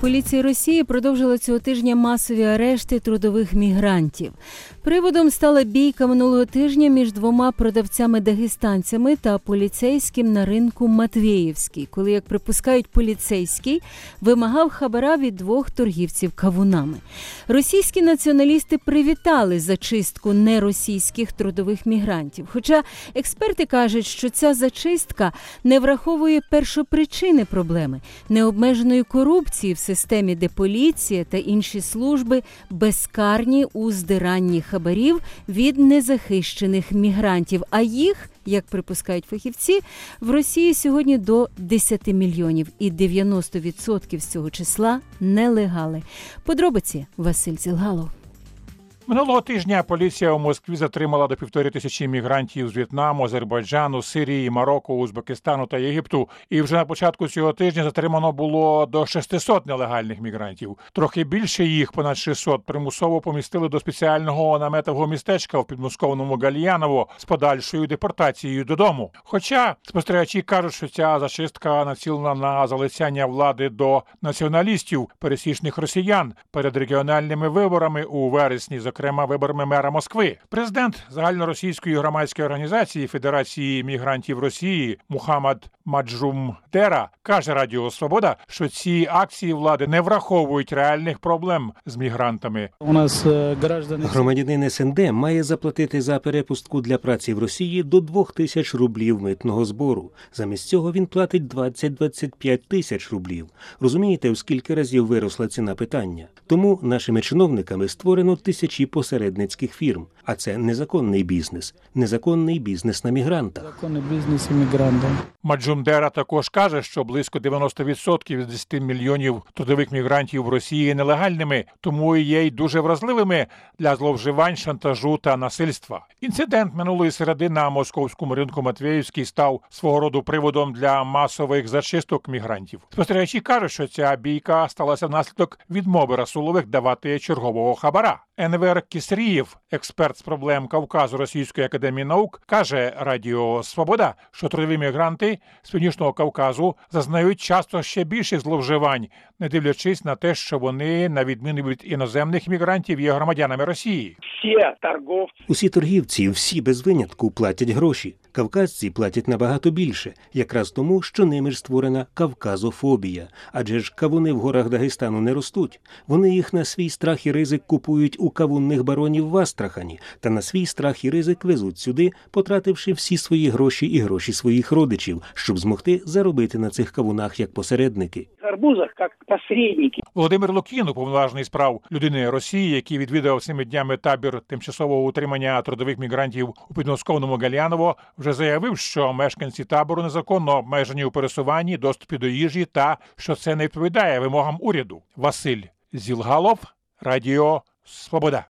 Поліція Росії продовжила цього тижня масові арешти трудових мігрантів. Приводом стала бійка минулого тижня між двома продавцями-дагестанцями та поліцейським на ринку Матвєєвський, коли, як припускають поліцейський, вимагав хабара від двох торгівців кавунами. Російські націоналісти привітали зачистку неросійських трудових мігрантів. Хоча експерти кажуть, що ця зачистка не враховує першопричини проблеми – необмеженої корупції в системі, де поліція та інші служби безкарні у здиранні хабарів від незахищених мігрантів. А їх, як припускають фахівці, в Росії сьогодні до 10 мільйонів, і 90% з цього числа – нелегали. Подробиці Василь Зілгалов. Минулого тижня поліція у Москві затримала до 1500 мігрантів з В'єтнаму, Азербайджану, Сирії, Марокко, Узбекистану та Єгипту. І вже на початку цього тижня затримано було до 600 нелегальних мігрантів. Трохи більше їх, понад 600, примусово помістили до спеціального наметового містечка в підмосковному Гальяново з подальшою депортацією додому. Хоча спостерігачі кажуть, що ця зачистка націлена на залицяння влади до націоналістів, пересічних росіян, перед регіональними виборами у вересні, зокрема виборами мера Москви. Президент загальноросійської громадської організації Федерації мігрантів Росії Мухаммад Маджумдера каже Радіо Свобода, що ці акції влади не враховують реальних проблем з мігрантами. Громадянин СНД має заплатити за перепустку для праці в Росії до 2000 рублів митного збору. Замість цього він платить 20-25 тисяч рублів. Розумієте, в скільки разів виросла ціна питання? Тому нашими чиновниками створено тисячі посередницьких фірм. А це незаконний бізнес. Незаконний бізнес на мігранта. Законний бізнес іммігранта. Маджумдера також каже, що близько 90% від 10 мільйонів трудових мігрантів в Росії є нелегальними, тому і є й дуже вразливими для зловживань, шантажу та насильства. Інцидент минулої середи на московському ринку Матвєєвський став свого роду приводом для масових зачисток мігрантів. Спостерігачі кажуть, що ця бійка сталася внаслідок відмови Расулових давати чергового хабара. Енвер Кісрієв, експерт з проблем Кавказу Російської академії наук, каже Радіо Свобода, що трудові мігранти з Північного Кавказу зазнають часто ще більших зловживань, не дивлячись на те, що вони, на відміну від іноземних мігрантів, є громадянами Росії. Усі торгівці, всі без винятку, платять гроші. Кавказці платять набагато більше, якраз тому, що ними ж створена кавказофобія. Адже ж кавуни в горах Дагестану не ростуть. Вони їх на свій страх і ризик купують у кавунних баронів в Астрахані, та на свій страх і ризик везуть сюди, потративши всі свої гроші і гроші своїх родичів, щоб змогти заробити на цих кавунах як посередники. Володимир Лукін, уповноважений справ людини Росії, який відвідав цими днями табір тимчасового утримання трудових мігрантів у підмосковному Гальяново, вже заявив, що мешканці табору незаконно обмежені у пересуванні, доступі до їжі та що це не відповідає вимогам уряду. Василь Зілгалов, Радіо Свобода.